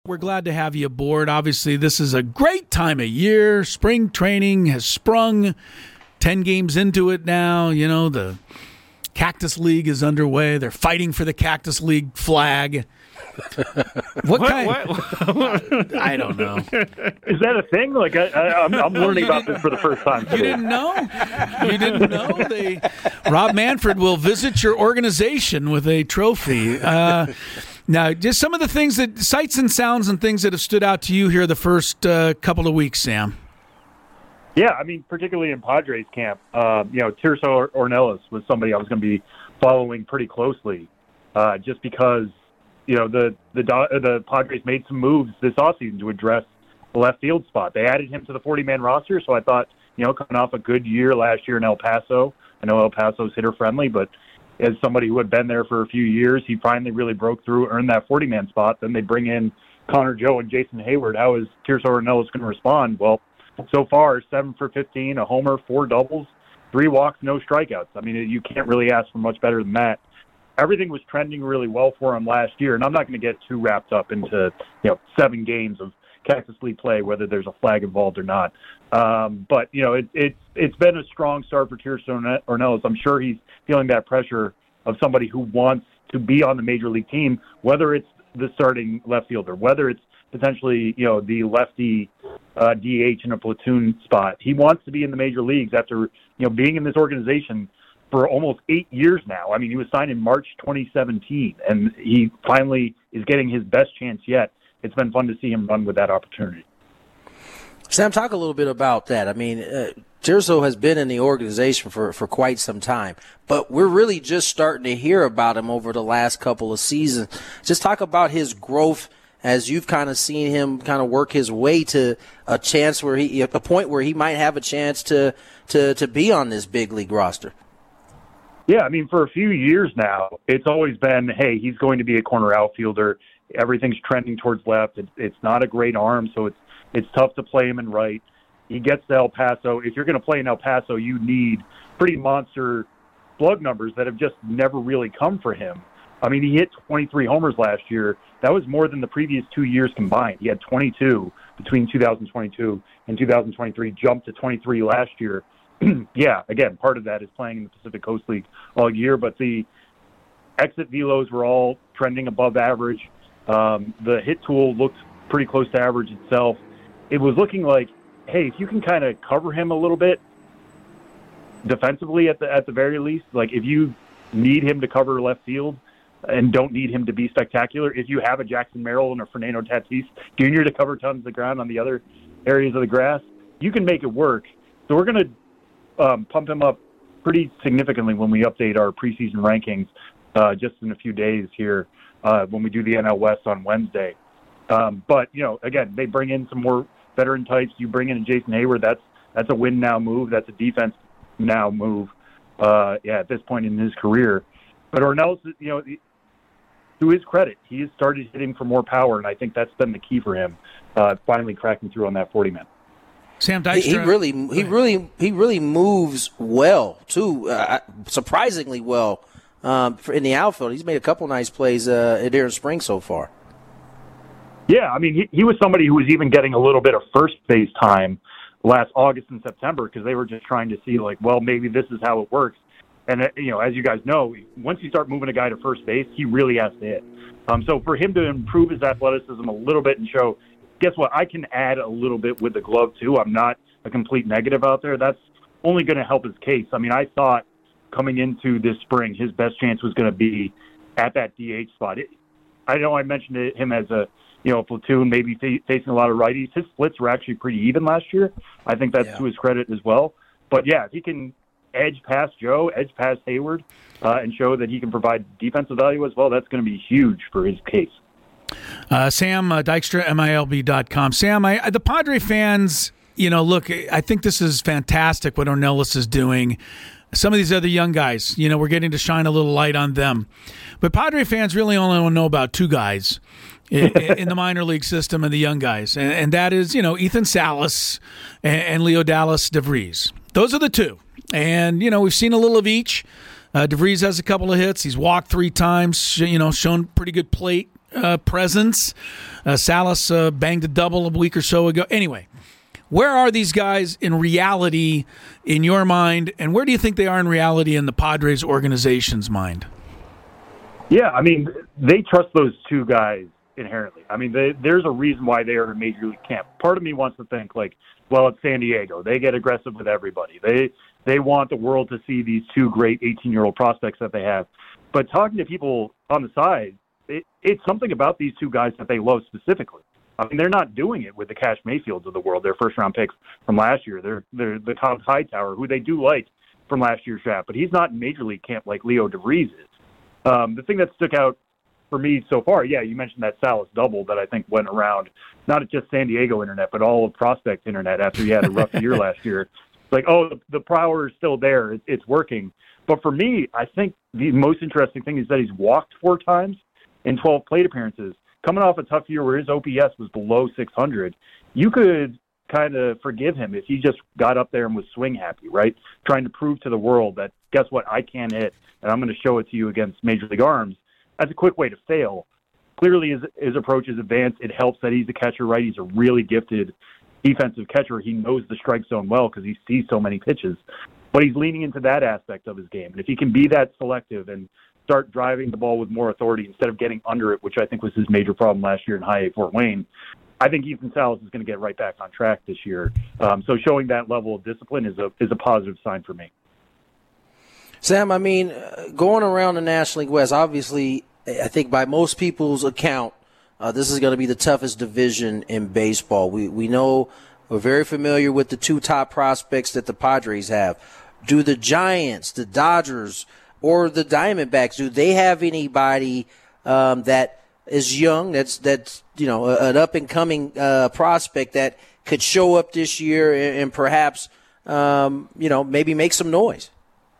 we're glad to have you aboard. Obviously, this is a great time of year. Spring training has sprung. 10 games into it now. You know, the Cactus League is underway. They're fighting for the Cactus League flag. What? I don't know. Is that a thing? Like I'm learning about this for the first time. You didn't know? You didn't know? Rob Manfred will visit your organization with a trophy. Now, just some of the things sights and sounds and things that have stood out to you here the first couple of weeks, Sam. Yeah, I mean, particularly in Padres camp, Tirso Ornelas was somebody I was going to be following pretty closely, just because the Padres made some moves this offseason to address the left field spot. They added him to the 40-man roster, so I thought, coming off a good year last year in El Paso, I know El Paso's hitter-friendly, but as somebody who had been there for a few years, he finally really broke through, earned that 40-man spot. Then they bring in Connor Joe and Jason Hayward. How is Tirso Ornelas going to respond? Well, so far, 7 for 15, a homer, 4 doubles, 3 walks, no strikeouts. I mean, you can't really ask for much better than that. Everything was trending really well for him last year, and I'm not going to get too wrapped up into 7 games of Cactus League play, whether there's a flag involved or not. But it's been a strong start for Tirso Ornelas. I'm sure he's feeling that pressure of somebody who wants to be on the major league team, whether it's the starting left fielder, whether it's potentially the lefty DH in a platoon spot. He wants to be in the major leagues after being in this organization for almost 8 years now. I mean, he was signed in March 2017, and he finally is getting his best chance yet. It's been fun to see him run with that opportunity. Sam, talk a little bit about that. I mean, Tirso has been in the organization for quite some time, but we're really just starting to hear about him over the last couple of seasons. Just talk about his growth as you've kind of seen him kind of work his way to a point where he might have a chance to be on this big league roster. Yeah, I mean, for a few years now, it's always been, hey, he's going to be a corner outfielder. Everything's trending towards left. It's not a great arm, so it's tough to play him in right. He gets to El Paso. If you're going to play in El Paso, you need pretty monster slug numbers that have just never really come for him. I mean, he hit 23 homers last year. That was more than the previous 2 years combined. He had 22 between 2022 and 2023, jumped to 23 last year. Yeah, again, part of that is playing in the Pacific Coast League all year, but the exit velos were all trending above average. The hit tool looked pretty close to average itself. It was looking like, hey, if you can kind of cover him a little bit defensively at the very least, like if you need him to cover left field and don't need him to be spectacular, if you have a Jackson Merrill and a Fernando Tatis Jr. to cover tons of ground on the other areas of the grass, you can make it work. So we're going to pump him up pretty significantly when we update our preseason rankings just in a few days here when we do the NL West on Wednesday. But, again, they bring in some more veteran types. You bring in Jason Hayward. That's a win now move. That's a defense now move, at this point in his career. But Ornelas, to his credit, he has started hitting for more power, and I think that's been the key for him, finally cracking through on that 40-man. Sam Dykstra. He really moves well too, surprisingly well in the outfield. He's made a couple nice plays during spring so far. Yeah, I mean, he was somebody who was even getting a little bit of first base time last August and September because they were just trying to see, like, well, maybe this is how it works. And, as you guys know, once you start moving a guy to first base, he really has to hit. So for him to improve his athleticism a little bit and show, guess what, I can add a little bit with the glove, too. I'm not a complete negative out there. That's only going to help his case. I mean, I thought coming into this spring, his best chance was going to be at that DH spot. I know I mentioned him as a platoon, maybe facing a lot of righties. His splits were actually pretty even last year. I think that's to his credit as well. But, yeah, if he can edge past Joe, edge past Hayward, and show that he can provide defensive value as well, that's going to be huge for his case. Sam Dykstra, MILB.com. Sam, the Padre fans, look, I think this is fantastic what Ornelas is doing. Some of these other young guys, we're getting to shine a little light on them. But Padre fans really only know about 2 guys in the minor league system and the young guys. And that is, Ethan Salas and Leodalis DeVries. Those are the 2. And, we've seen a little of each. DeVries has a couple of hits. He's walked 3 times, shown pretty good plate presence. Salas banged a double a week or so ago. Anyway, where are these guys in reality in your mind, and where do you think they are in reality in the Padres organization's mind? Yeah, I mean, they trust those two guys inherently. I mean, there's a reason why they are in Major League camp. Part of me wants to think, like, well, it's San Diego. They get aggressive with everybody. They want the world to see these two great 18-year-old prospects that they have. But talking to people on the side, it's something about these two guys that they love specifically. I mean, they're not doing it with the Cash Mayfields of the world, their first-round picks from last year. They're the Todd Hightower, who they do like from last year's draft, but he's not in Major League camp like Leo DeVries is. The thing that stuck out for me so far, yeah, you mentioned that Salas double that I think went around, not at just San Diego internet, but all of prospect internet after he had a rough year last year. It's like, oh, the power is still there. It's working. But for me, I think the most interesting thing is that he's walked 4 times in 12 plate appearances. Coming off a tough year where his OPS was below 600, you could kind of forgive him if he just got up there and was swing happy, right? Trying to prove to the world that, guess what, I can hit, and I'm going to show it to you against Major League arms. That's a quick way to fail. Clearly, his approach is advanced. It helps that he's a catcher, right? He's a really gifted defensive catcher. He knows the strike zone well because he sees so many pitches. But he's leaning into that aspect of his game. And if he can be that selective and start driving the ball with more authority instead of getting under it, which I think was his major problem last year in High A Fort Wayne, I think Ethan Salas is going to get right back on track this year. So showing that level of discipline is a positive sign for me. Sam, I mean, going around the National League West, obviously, I think by most people's account, this is going to be the toughest division in baseball. We know we're very familiar with the 2 top prospects that the Padres have. Do the Giants, the Dodgers, or the Diamondbacks, do they have anybody that is young, that's an up-and-coming prospect that could show up this year and perhaps, maybe make some noise?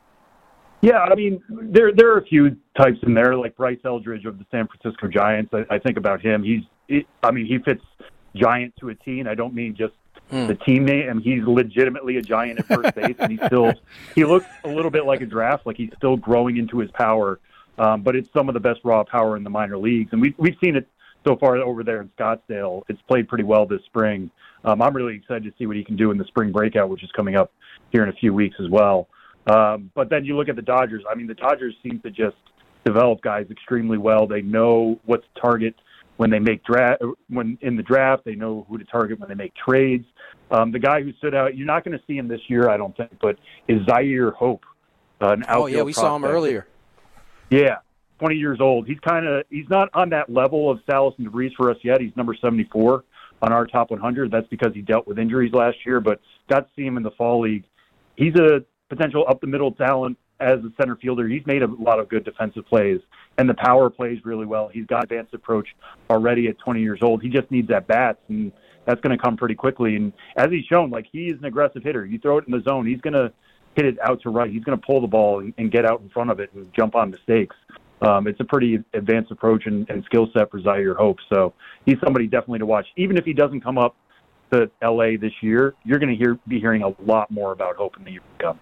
Yeah, I mean, there are a few types in there, like Bryce Eldridge of the San Francisco Giants. I think about him. He fits Giant to a T, and I don't mean just the team name. I mean, he's legitimately a Giant at first base, and he looks a little bit like a draft, like he's still growing into his power. But it's some of the best raw power in the minor leagues, and we've seen it so far over there in Scottsdale. It's played pretty well this spring. I'm really excited to see what he can do in the spring breakout, which is coming up here in a few weeks as well. But then you look at the Dodgers. I mean, the Dodgers seem to just develop guys extremely well. They know what to target when they make when in the draft. They know who to target when they make trades. The guy who stood out, you're not going to see him this year, I don't think, but is Zaire Hope, an outfield Oh, yeah, we saw him earlier. Yeah, 20 years old. He's not on that level of Salas and DeVries for us yet. He's number 74 on our top 100. That's because he dealt with injuries last year, but got to see him in the fall league. He's a potential up-the-middle talent as a center fielder. He's made a lot of good defensive plays, and the power plays really well. He's got advanced approach already at 20 years old. He just needs at bats, and that's going to come pretty quickly. And as he's shown, like, he is an aggressive hitter. You throw it in the zone, he's going to hit it out to right. He's going to pull the ball and get out in front of it and jump on mistakes. It's a pretty advanced approach and skill set for Zaire Hope. So he's somebody definitely to watch. Even if he doesn't come up to L.A. this year, you're going to be hearing a lot more about Hope in the year to come.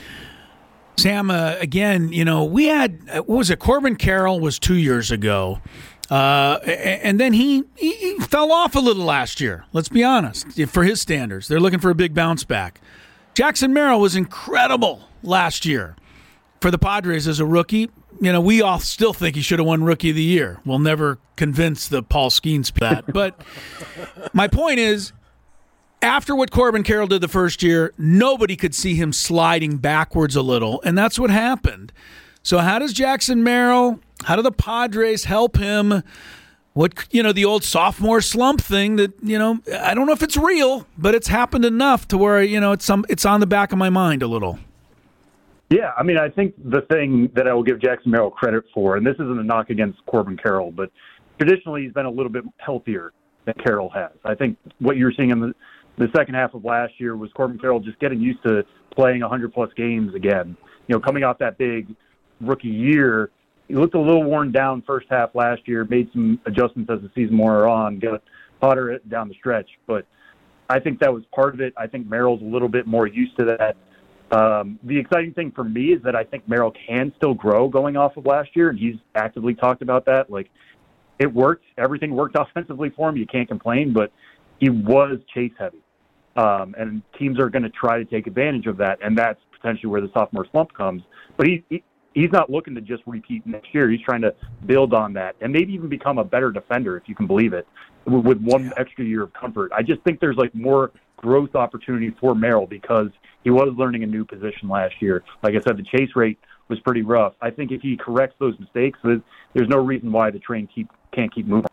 Sam, again, we had, what was it? Corbin Carroll was 2 years ago. And then he fell off a little last year. Let's be honest. For his standards, they're looking for a big bounce back. Jackson Merrill was incredible last year for the Padres as a rookie. We all still think he should have won Rookie of the Year. We'll never convince the Paul Skeens that. But my point is, after what Corbin Carroll did the first year, nobody could see him sliding backwards a little, and that's what happened. So how does Jackson Merrill, how do the Padres help him? What, the old sophomore slump thing that, I don't know if it's real, but it's happened enough to where, it's on the back of my mind a little. Yeah, I mean, I think the thing that I will give Jackson Merrill credit for, and this isn't a knock against Corbin Carroll, but traditionally he's been a little bit healthier than Carroll has. I think what you're seeing in the second half of last year was Corbin Carroll just getting used to playing 100-plus games again. Coming off that big rookie year, he looked a little worn down first half last year, made some adjustments as the season wore on, got hotter down the stretch. But I think that was part of it. I think Merrill's a little bit more used to that. The exciting thing for me is that I think Merrill can still grow going off of last year, and he's actively talked about that. Like, it worked. Everything worked offensively for him. You can't complain, but he was chase heavy. And teams are going to try to take advantage of that, and that's potentially where the sophomore slump comes. But he's not looking to just repeat next year. He's trying to build on that and maybe even become a better defender, if you can believe it, with one extra year of comfort. I just think there's more growth opportunity for Merrill because he was learning a new position last year. Like I said, the chase rate was pretty rough. I think if he corrects those mistakes, there's no reason why the train can't keep moving.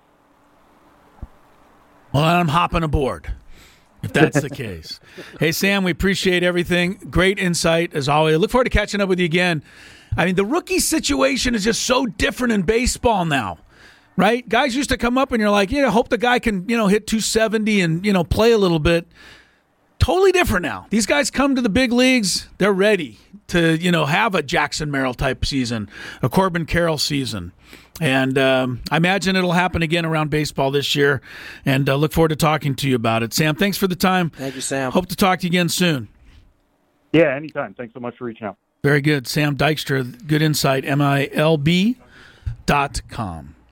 Well, I'm hopping aboard, if that's the case. Hey, Sam, we appreciate everything. Great insight, as always. I look forward to catching up with you again. I mean, the rookie situation is just so different in baseball now, right? Guys used to come up and you're like, hope the guy can, hit 270 and, play a little bit. Totally different now. These guys come to the big leagues, they're ready to, have a Jackson Merrill type season, a Corbin Carroll season. And I imagine it'll happen again around baseball this year. And look forward to talking to you about it. Sam, thanks for the time. Thank you, Sam. Hope to talk to you again soon. Yeah, anytime. Thanks so much for reaching out. Very good. Sam Dykstra, good insight, MILB.com.